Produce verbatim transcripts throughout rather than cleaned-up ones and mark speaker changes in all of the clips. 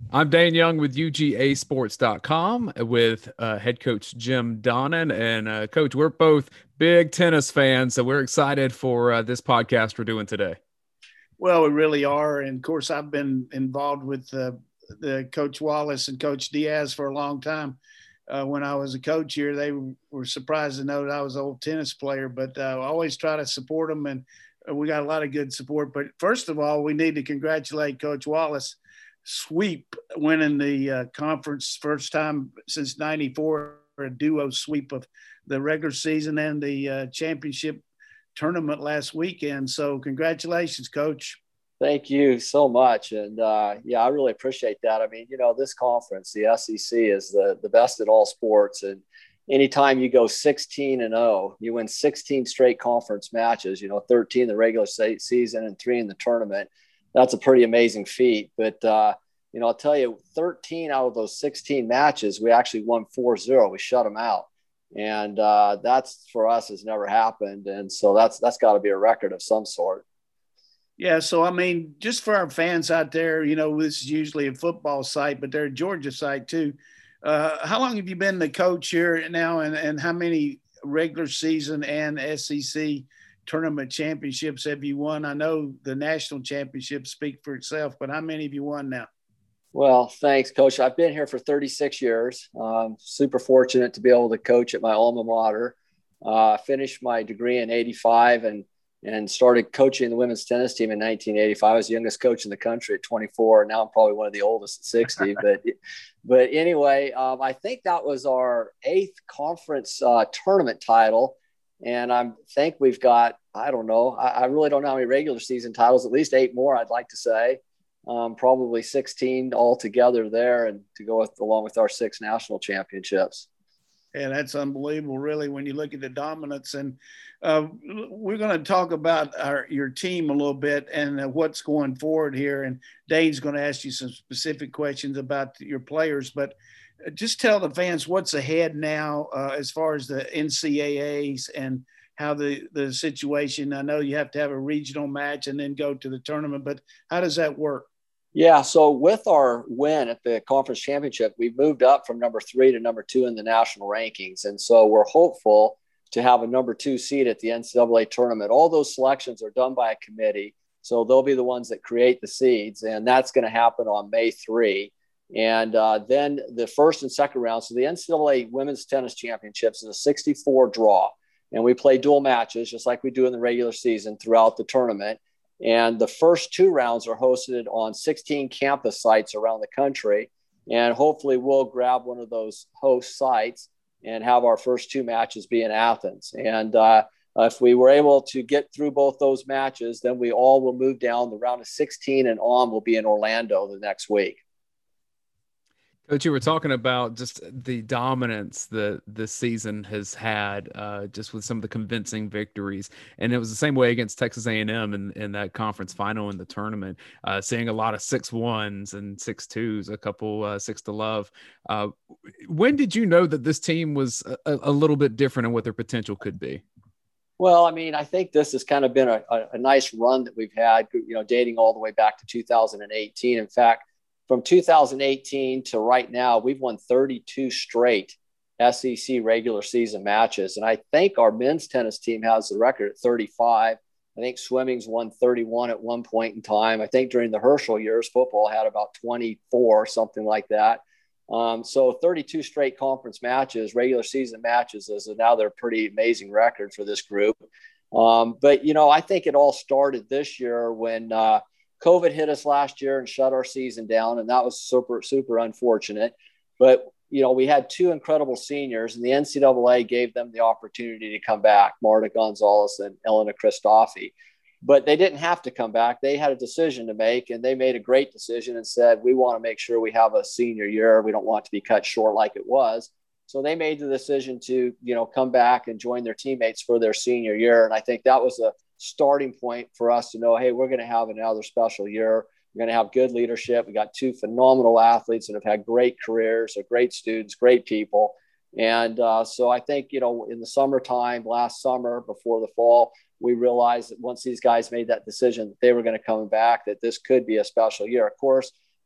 Speaker 1: I'm Dane Young with U G A sports dot com with uh, head coach Jim Donnan. And uh, coach, we're both big tennis fans, so we're excited for uh, this podcast we're doing today.
Speaker 2: Well, we really are. And of course, I've been involved with uh, the Coach Wallace and Coach Diaz for a long time. Uh, when I was a coach here, they were surprised to know that I was an old tennis player, but uh, I always try to support them. And we got a lot of good support. But first of all, we need to congratulate Coach Wallace. Sweep winning the uh, conference first time since ninety-four, a duo sweep of the regular season and the uh, championship tournament last weekend. So congratulations, Coach.
Speaker 3: Thank you so much. And uh, yeah, I really appreciate that. I mean, you know, this conference, the S E C, is the, the best at all sports. And anytime you go sixteen and oh, you win sixteen straight conference matches, you know, thirteen in the regular season and three in the tournament. That's a pretty amazing feat. But, uh, you know, I'll tell you, thirteen out of those sixteen matches, we actually won four zero. We shut them out. And uh, that's, for us, has never happened. And so that's that's got to be a record of some sort.
Speaker 2: Yeah, so, I mean, just for our fans out there, you know, this is usually a football site, but they're a Georgia site too. Uh, how long have you been the coach here now, and, and how many regular season and S E C tournament championships have you won? I know the national championships speak for itself, but how many have you won now?
Speaker 3: Well, thanks, Coach. I've been here for thirty-six years. Um, super fortunate to be able to coach at my alma mater. I uh, finished my degree in eighty-five and and started coaching the women's tennis team in nineteen eighty-five. I was the youngest coach in the country at twenty-four. Now I'm probably one of the oldest at sixty. but but anyway, um, I think that was our eighth conference uh, tournament title. And I think we've got, I don't know, I, I really don't know how many regular season titles, at least eight more, I'd like to say. Um, probably sixteen altogether there, and to go with along with our six national championships.
Speaker 2: Yeah, that's unbelievable, really, when you look at the dominance. And uh, we're going to talk about our, your team a little bit and uh, what's going forward here. And Dane's going to ask you some specific questions about your players, but just tell the fans what's ahead now uh, as far as the N C A As and how the, the situation. I know you have to have a regional match and then go to the tournament, but how does that work?
Speaker 3: Yeah, so with our win at the conference championship, we've moved up from number three to number two in the national rankings. And so we're hopeful to have a number two seed at the N C double A tournament. All those selections are done by a committee. So they'll be the ones that create the seeds. And that's going to happen on May third. And uh, then the first and second round. So the N C double A Women's Tennis Championships is a sixty-four draw. And we play dual matches just like we do in the regular season throughout the tournament. And the first two rounds are hosted on sixteen campus sites around the country. And hopefully we'll grab one of those host sites and have our first two matches be in Athens. And uh, if we were able to get through both those matches, then we all will move down. The round of sixteen and on will be in Orlando the next week.
Speaker 1: Coach, you were talking about just the dominance that this season has had, uh, just with some of the convincing victories, and it was the same way against Texas A and M in, in that conference final in the tournament. Uh, seeing a lot of six ones and six twos, a couple uh, six to love. Uh, when did you know that this team was a, a little bit different and what their potential could be?
Speaker 3: Well, I mean, I think this has kind of been a, a, a nice run that we've had, you know, dating all the way back to two thousand eighteen. In fact, from two thousand eighteen to right now, we've won thirty-two straight S E C regular season matches. And I think our men's tennis team has the record at thirty-five. I think swimming's won thirty-one at one point in time. I think during the Herschel years, football had about twenty-four, something like that. Um, so thirty-two straight conference matches, regular season matches, is another pretty amazing record for this group. Um, but, you know, I think it all started this year when uh, – COVID hit us last year and shut our season down, and that was super, super unfortunate. But, you know, we had two incredible seniors, and the N C double A gave them the opportunity to come back, Marta Gonzalez and Elena Christofi. But they didn't have to come back. They had a decision to make, and they made a great decision and said, we want to make sure we have a senior year. We don't want to be cut short like it was. So they made the decision to, you know, come back and join their teammates for their senior year. And I think that was a starting point for us to know, hey, we're going to have another special year. We're going to have good leadership. We got two phenomenal athletes that have had great careers, they're great students, great people. And uh, so I think, you know, in the summertime, last summer, before the fall, we realized that once these guys made that decision that they were going to come back, that this could be a special year. Of course,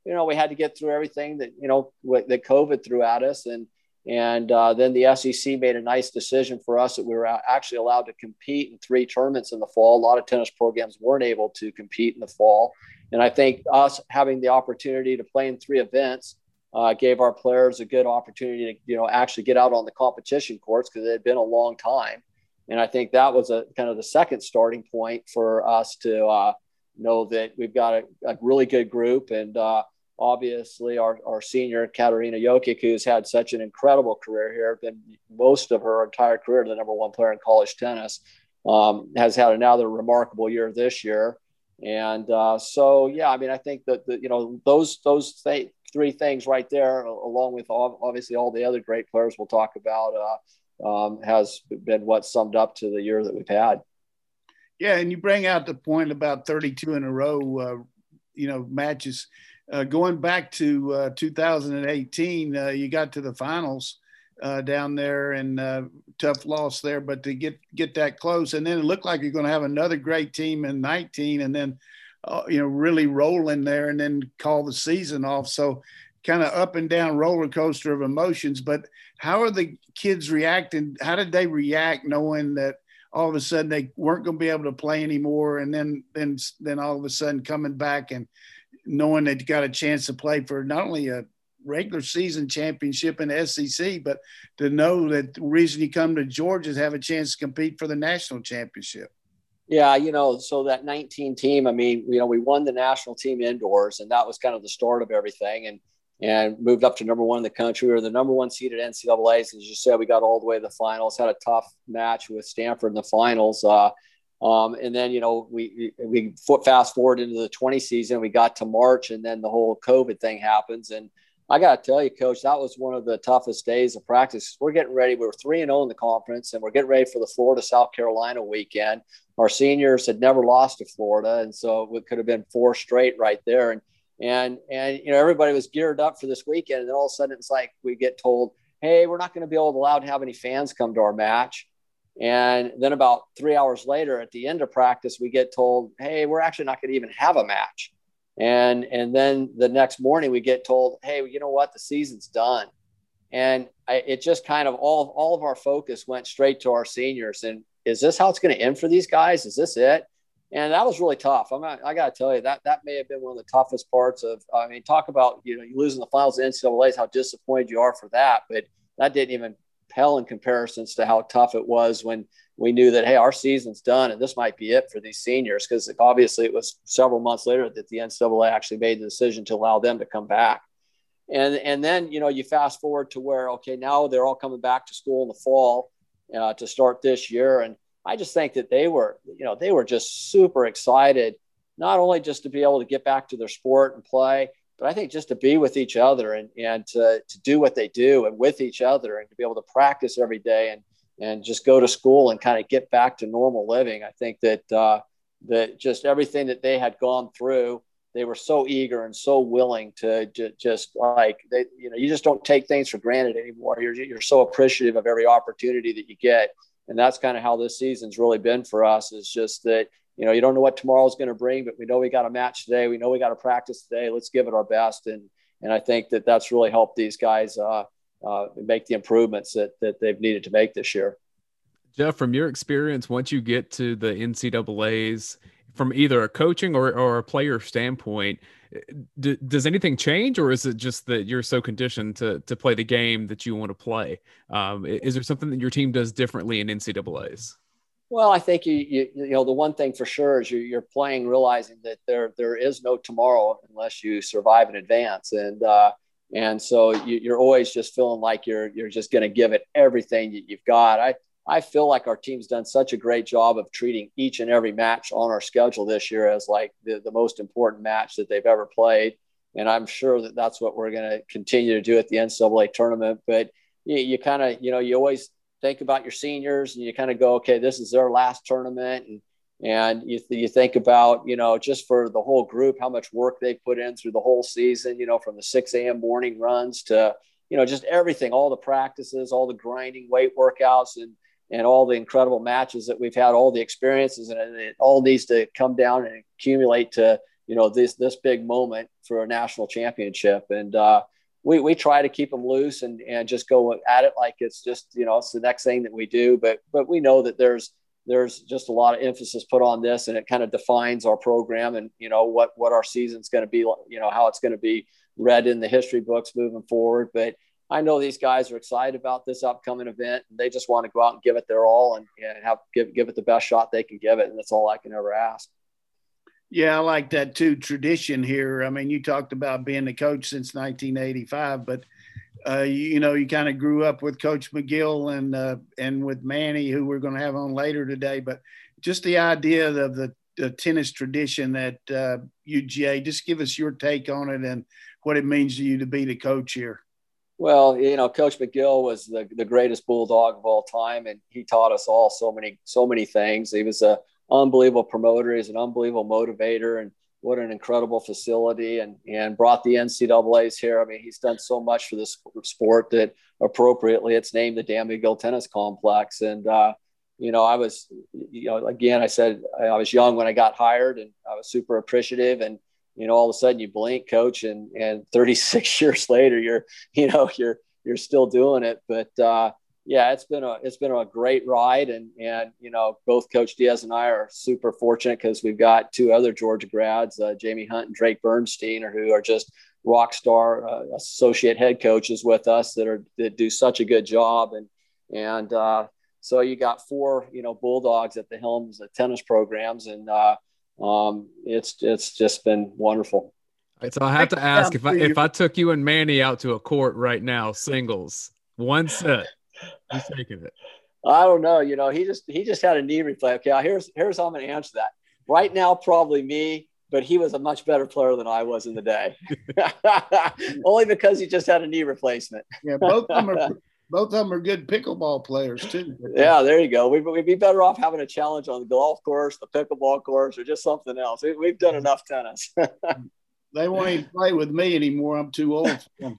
Speaker 3: you know, we had to get through everything that, you know, that COVID threw at us. And, and uh, then the S E C made a nice decision for us that we were actually allowed to compete in three tournaments in the fall. A lot of tennis programs weren't able to compete in the fall. And I think us having the opportunity to play in three events uh, gave our players a good opportunity to, you know, actually get out on the competition courts, because it had been a long time. And I think that was a kind of the second starting point for us to uh, know that we've got a, a really good group. And uh, obviously our, our senior Katarina Jokic, who's had such an incredible career here, been most of her entire career the number one player in college tennis, um, has had another remarkable year this year. And uh, so, yeah, I mean, I think that, the, you know, those, those th- three things right there, along with all, obviously all the other great players we'll talk about, uh, um, has been what summed up to the year that we've had.
Speaker 2: Yeah. And you bring out the point about thirty-two in a row, uh, you know, matches uh, going back to uh, two thousand eighteen, uh, you got to the finals uh, down there, and uh, tough loss there, but to get, get that close. And then it looked like you're going to have another great team in nineteen, and then, uh, you know, really rolling there, and then call the season off. So kind of up and down roller coaster of emotions. But how are the kids reacting? How did they react knowing that all of a sudden they weren't going to be able to play anymore, and then then then all of a sudden coming back and knowing that you got a chance to play for not only a regular season championship in the S E C, but to know that the reason you come to Georgia is have a chance to compete for the national championship?
Speaker 3: Yeah, you know, so that nineteen team, I mean, you know, we won the national team indoors, and that was kind of the start of everything. And and moved up to number one in the country. We were the number one seed at N C double A. As you said, we got all the way to the finals, had a tough match with Stanford in the finals. Uh, um, and then, you know, we, we we fast forward into the twenty season, we got to March, and then the whole COVID thing happens. And I got to tell you, Coach, that was one of the toughest days of practice. We're getting ready. We were three and oh in the conference, and we're getting ready for the Florida, South Carolina weekend. Our seniors had never lost to Florida, and so it could have been four straight right there. And And, and, you know, everybody was geared up for this weekend. And then all of a sudden it's like, we get told, hey, we're not going to be able to allow to have any fans come to our match. And then about three hours later at the end of practice, we get told, hey, we're actually not going to even have a match. And, and then the next morning we get told, hey, you know what, the season's done. And I, it just kind of all, all of our focus went straight to our seniors. And is this how it's going to end for these guys? Is this it? And that was really tough. I'm not, I got to tell you, that that may have been one of the toughest parts of, I mean, talk about, you know, you losing the finals of N C double A's, how disappointed you are for that. But that didn't even pale in comparisons to how tough it was when we knew that, hey, our season's done and this might be it for these seniors. Because obviously it was several months later that the N C double A actually made the decision to allow them to come back. And, and then, you know, you fast forward to where, okay, now they're all coming back to school in the fall uh, to start this year. And I just think that they were, you know, they were just super excited, not only just to be able to get back to their sport and play, but I think just to be with each other and, and to, to do what they do and with each other and to be able to practice every day and, and just go to school and kind of get back to normal living. I think that, uh, that just everything that they had gone through, they were so eager and so willing to j- just like, they, you know, you just don't take things for granted anymore. You're, you're so appreciative of every opportunity that you get. And that's kind of how this season's really been for us, is just that, you know, you don't know what tomorrow's going to bring, but we know we got a match today. We know we got to practice today. Let's give it our best. And, and I think that that's really helped these guys uh, uh, make the improvements that, that they've needed to make this year.
Speaker 1: Jeff, from your experience, once you get to the N C double A's, from either a coaching or, or a player standpoint, d- does anything change, or is it just that you're so conditioned to to play the game that you want to play? Um, is there something that your team does differently in N C double A's?
Speaker 3: Well, I think you, you you know the one thing for sure is you're, you're playing realizing that there there is no tomorrow unless you survive in advance, and uh, and so you, you're always just feeling like you're you're just going to give it everything that you've got. I. I feel like our team's done such a great job of treating each and every match on our schedule this year as like the, the most important match that they've ever played. And I'm sure that that's what we're going to continue to do at the N C double A tournament. But you, you kind of, you know, you always think about your seniors and you kind of go, okay, this is their last tournament. And, and you, you think about, you know, just for the whole group, how much work they put in through the whole season, you know, from the six a.m. morning runs to, you know, just everything, all the practices, all the grinding weight workouts, and, and all the incredible matches that we've had, all the experiences, and it all needs to come down and accumulate to, you know, this, this big moment for a national championship. And uh, we, we try to keep them loose and, and just go at it like it's just, you know, it's the next thing that we do. But, but we know that there's, there's just a lot of emphasis put on this, and it kind of defines our program and, you know, what, what our season's going to be, you know, how it's going to be read in the history books moving forward. But I know these guys are excited about this upcoming event, and they just want to go out and give it their all and, and have give give it the best shot they can give it. And that's all I can ever ask.
Speaker 2: Yeah, I like that too. Tradition here. I mean, you talked about being the coach since nineteen eighty-five, but uh, you, you know, you kind of grew up with Coach McGill and uh, and with Manny, who we're going to have on later today. But just the idea of the, the tennis tradition at uh, U G A, just give us your take on it and what it means to you to be the coach here.
Speaker 3: Well, you know, Coach McGill was the, the greatest Bulldog of all time, and he taught us all so many, so many things. He was an unbelievable promoter. He's an unbelievable motivator, and what an incredible facility, and, and brought the N C double A's here. I mean, he's done so much for this sport that appropriately it's named the Dan McGill Tennis Complex. And, uh, you know, I was, you know, again, I said I was young when I got hired, and I was super appreciative. And, you know, all of a sudden you blink, coach, and, and thirty-six years later, you're, you know, you're, you're still doing it. But uh, yeah, it's been a, it's been a great ride. And, and, you know, both Coach Diaz and I are super fortunate because we've got two other Georgia grads, uh, Jamie Hunt and Drake Bernstein, who are just rock star uh, associate head coaches with us that are, that do such a good job. And, and uh, so you got four, you know, Bulldogs at the helms of tennis programs. And, uh, Um, it's, it's just been wonderful.
Speaker 1: All right, so I have to ask, if I, if I took you and Manny out to a court right now, singles, one set, who's taking it?
Speaker 3: I don't know. You know, he just, he just had a knee replay. Okay. Here's, here's how I'm going to answer that right now. Probably me, but he was a much better player than I was in the day. Only because he just had a knee replacement.
Speaker 2: Yeah. Both of them are, both of them are good pickleball players too.
Speaker 3: Yeah, there you go. We'd, we'd be better off having a challenge on the golf course, the pickleball course, or just something else. We, we've done enough tennis.
Speaker 2: They won't even play with me anymore. I'm too old for them.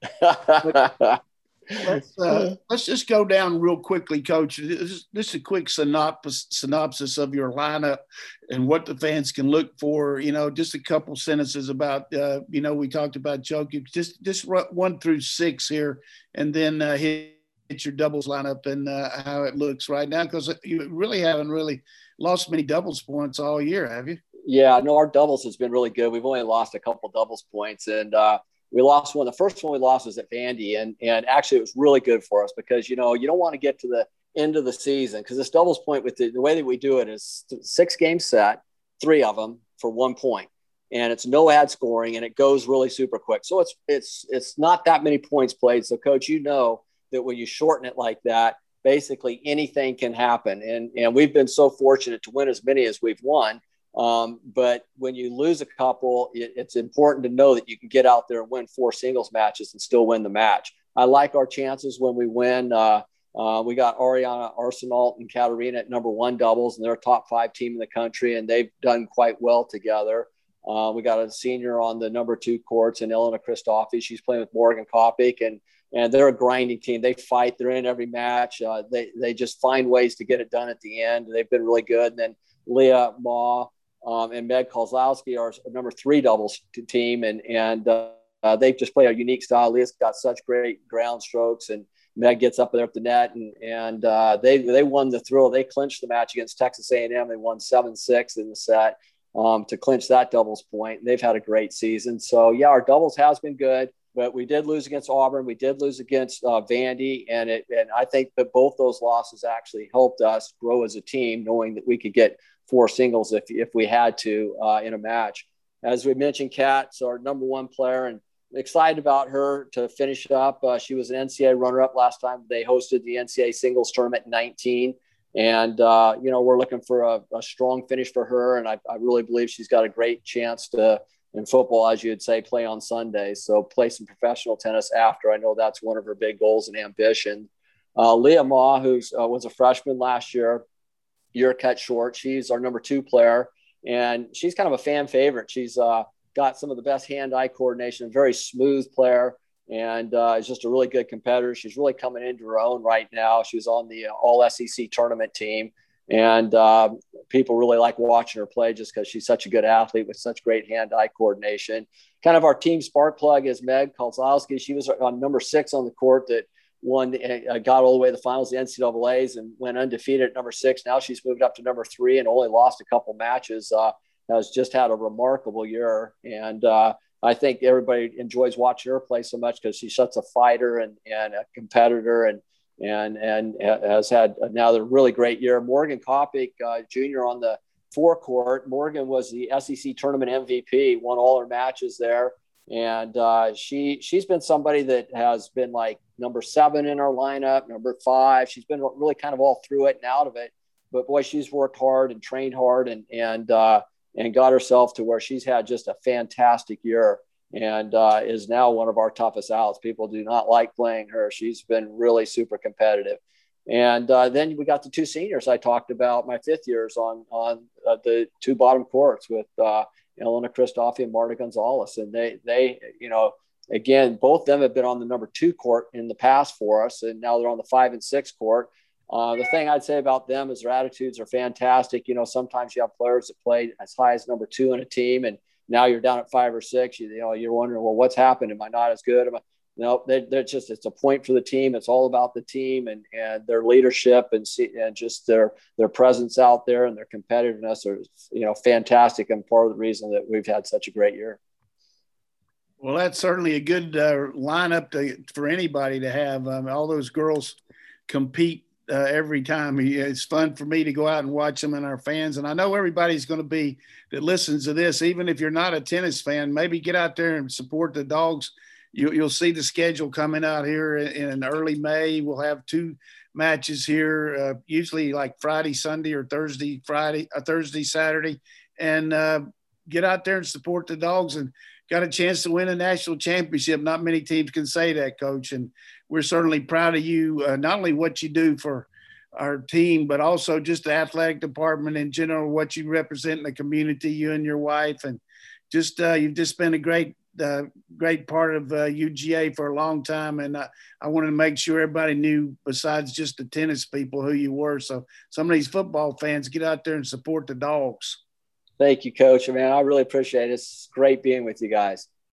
Speaker 2: Let's, uh, let's just go down real quickly, Coach. This is, this is a quick synopsis, synopsis of your lineup and what the fans can look for. You know, just a couple sentences about, uh, you know, we talked about Jokic. Just, just one through six here, and then uh, hit your doubles lineup and uh, how it looks right now, because you really haven't really lost many doubles points all year, have you?
Speaker 3: Yeah, no, our doubles has been really good. We've only lost a couple doubles points, and uh, we lost one. The first one we lost was at Vandy, and and actually it was really good for us because, you know, you don't want to get to the end of the season because this doubles point with the, the way that we do it is six game set, three of them for one point, and it's no ad scoring, and it goes really super quick. So it's it's it's not that many points played. So, Coach, you know that when you shorten it like that, basically anything can happen. And, and we've been so fortunate to win as many as we've won. Um, but when you lose a couple, it, it's important to know that you can get out there and win four singles matches and still win the match. I like our chances when we win. Uh, uh, we got Ariana Arsenault and Katarina at number one doubles, and they're a top five team in the country, and they've done quite well together. Uh, we got a senior on the number two courts, and Elena Christofi. She's playing with Morgan Kopic, and And they're a grinding team. They fight. They're in every match. Uh, they they just find ways to get it done at the end. They've been really good. And then Leah Ma um, and Meg Kozlowski are a number three doubles t- team, and and uh, uh, they just play a unique style. Leah's got such great ground strokes, and Meg gets up there at the net, and and uh, they they won the thrill. They clinched the match against Texas A and M. They won seven six in the set um, to clinch that doubles point. They've had a great season. So yeah, our doubles has been good. But we did lose against Auburn. We did lose against uh, Vandy. And it, and I think that both those losses actually helped us grow as a team, knowing that we could get four singles if, if we had to uh, in a match. As we mentioned, Kat's our number one player, and excited about her to finish up. Uh, she was an N C A A runner-up last time. They hosted the N C A A singles tournament in nineteen. And, uh, you know, we're looking for a, a strong finish for her. And I, I really believe she's got a great chance to, in football, as you'd say, play on Sundays. So play some professional tennis after. I know that's one of her big goals and ambition. Uh, Leah Ma, who uh, was a freshman last year, year cut short. She's our number two player, and she's kind of a fan favorite. She's uh, got some of the best hand-eye coordination, a very smooth player, and uh, is just a really good competitor. She's really coming into her own right now. She was on the uh, All S E C tournament team. And uh, people really like watching her play just because she's such a good athlete with such great hand-eye coordination. Kind of our team spark plug is Meg Kozlowski. She was on number six on the court that won, uh, got all the way to the finals, the N C double A's, and went undefeated at number six. Now she's moved up to number three and only lost a couple matches. Uh, has just had a remarkable year. And uh, I think everybody enjoys watching her play so much because she's such a fighter and, and a competitor, and and and has had another really great year. Morgan Kopic, uh, junior on the forecourt. Morgan was the S E C tournament M V P, won all her matches there. And uh, she, she's been somebody that has been like number seven in our lineup, number five. She's been really kind of all through it and out of it. But, boy, she's worked hard and trained hard and and uh, and got herself to where she's had just a fantastic year, and uh, is now one of our toughest outs. People do not like playing her. She's been really super competitive. And uh, then we got the two seniors I talked about, my fifth years on on uh, the two bottom courts with uh, Elena Christofi and Marta Gonzalez. And they, they, you know, again, both of them have been on the number two court in the past for us, and now they're on the five and six court. Uh, the thing I'd say about them is their attitudes are fantastic. You know, sometimes you have players that play as high as number two in a team, and now you're down at five or six. You, you know, you're wondering, well, what's happened? Am I not as good? Am I? No, they, they're just, it's a point for the team. It's all about the team and, and their leadership and see, and just their, their presence out there and their competitiveness are, you know, fantastic, and part of the reason that we've had such a great year.
Speaker 2: Well, that's certainly a good uh, lineup to, for anybody to have. Um, all those girls compete uh, every time. It's fun for me to go out and watch them and our fans. And I know everybody's going to be that listens to this, even if you're not a tennis fan, maybe get out there and support the Dogs. You, you'll see the schedule coming out here in, in early May. We'll have two matches here, uh, usually like Friday, Sunday, or Thursday, Friday, uh, Thursday, Saturday, and uh, get out there and support the Dogs. And got a chance to win a national championship. Not many teams can say that, Coach. And we're certainly proud of you, uh, not only what you do for our team, but also just the athletic department in general, what you represent in the community, you and your wife. And just uh, you've just been a great uh, great part of uh, U G A for a long time. And uh, I wanted to make sure everybody knew, besides just the tennis people, who you were. So some of these football fans, get out there and support the Dogs.
Speaker 3: Thank you, Coach. I mean, I really appreciate it. It's great being with you guys.